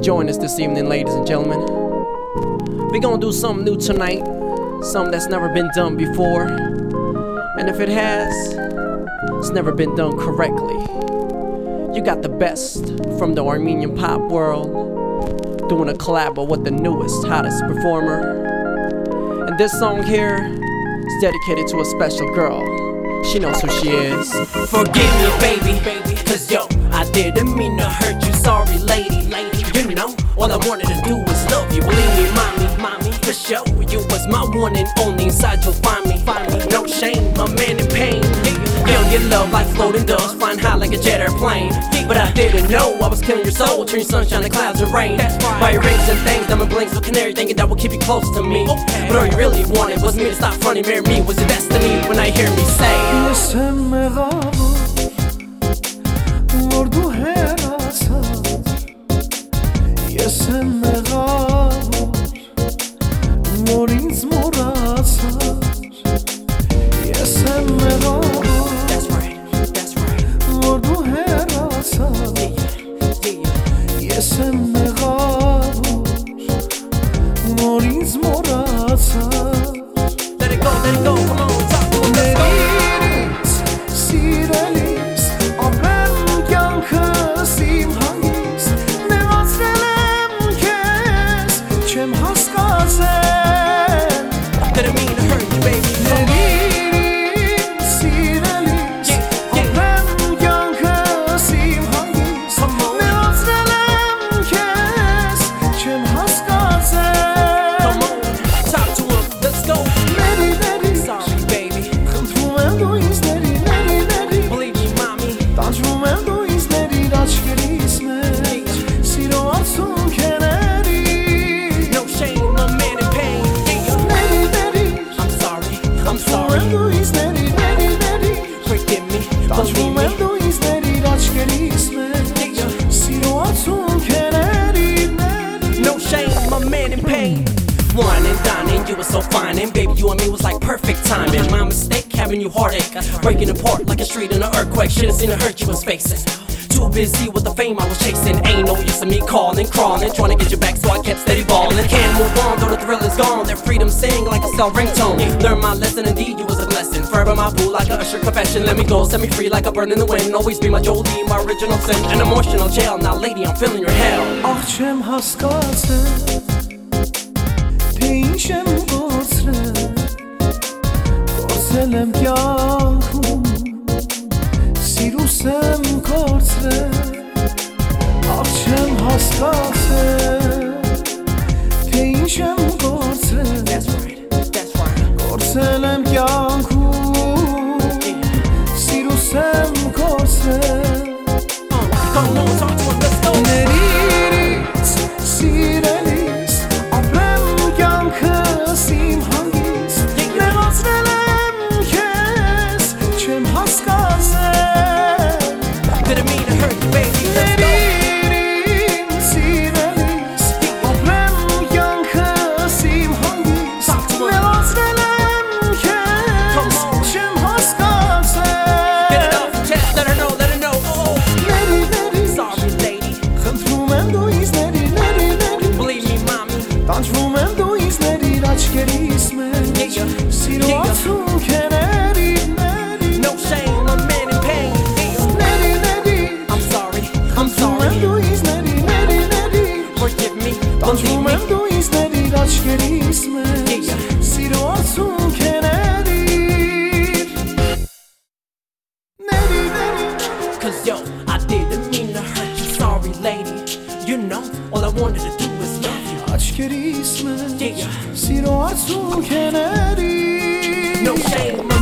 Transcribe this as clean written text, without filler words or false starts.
join us this evening, ladies and gentlemen. We're gonna do something new tonight, something that's never been done before. And if it has, it's never been done correctly. You got the best from the Armenian pop world, doing a collab with the newest, hottest performer. And this song here is dedicated to a special girl. She knows who she is. Forgive me, baby, cause yo, I didn't mean to hurt you. Sorry, lady, you know, all I wanted to do was love you. Believe me, mommy, for sure, you was my one and only. Inside you'll find me, no shame, my man in pain. Feel your love like floating doves, flying high like a jet airplane. But I didn't know I was killing your soul, turning sunshine to clouds and rain. By your rings and things, diamond blinks with canary, thinking that will keep you close to me. But all you really wanted was me to stop fronting, marry me. Was your destiny when I hear me say let it go, come on, talk to me, let's go. Didn't mean to hurt you, baby. One and dining, you were so fine, and baby, you and me was like perfect timing. My mistake, having you heartache, breaking apart like a street in an earthquake. Should've seen the hurt you was facing. Too busy with the fame I was chasing. Ain't no use of me calling, crawling, trying to get you back, so I kept steady balling. Can't move on, though the thrill is gone. Their freedom sing like a cell ringtone. Learn my lesson, indeed, you was a blessing. Forever my boo, like a Usher confession. Let me go, set me free like a bird in the wind. Always be my Jolie, my original sin. An emotional jail, now lady, I'm feeling your hell. Ինչեմ գործել եմ կյանքում, սիրուս եմ կորցրել, ախ չեմ հասկացել, թե ինչ եմ գործել, գործել եմ կյանքում, սիրուս եմ կորցրել, ներիրից սիրելիս Sim hangis, nematsնել եմ քեզ, չեմ հասկացել. Didn't mean to hurt you, baby. Let's go. Սիրելիս, ապրեմ կյանքս իմ հանգիս, նematsնել եմ քեզ, չեմ հասկացել. Get it off your chest, let her know. Oh, Ների, sorry, lady. խնդրում եմ դու ինձ ների. Believe me, mommy. Տանջվում եմ դու ինձ ների աչքերիս մեջ, սիրո ացունք է ների. No shame, I'm man in pain. Ների, I'm sorry. խնդրում եմ դու ինձ ների. Forgive me, believe Տանջվում me. եմ դու ինձ ների աչքերիս մեջ, սիրո ացունք է ների. Cause yo, I didn't mean to hurt you, sorry, lady. You know, all I wanted to do was love you. Աչքերիս մեջ, սիրո ացունք է ների. No shame.